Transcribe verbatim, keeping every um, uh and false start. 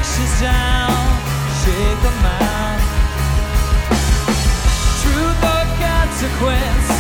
pictures down, shake them out. Truth or consequence,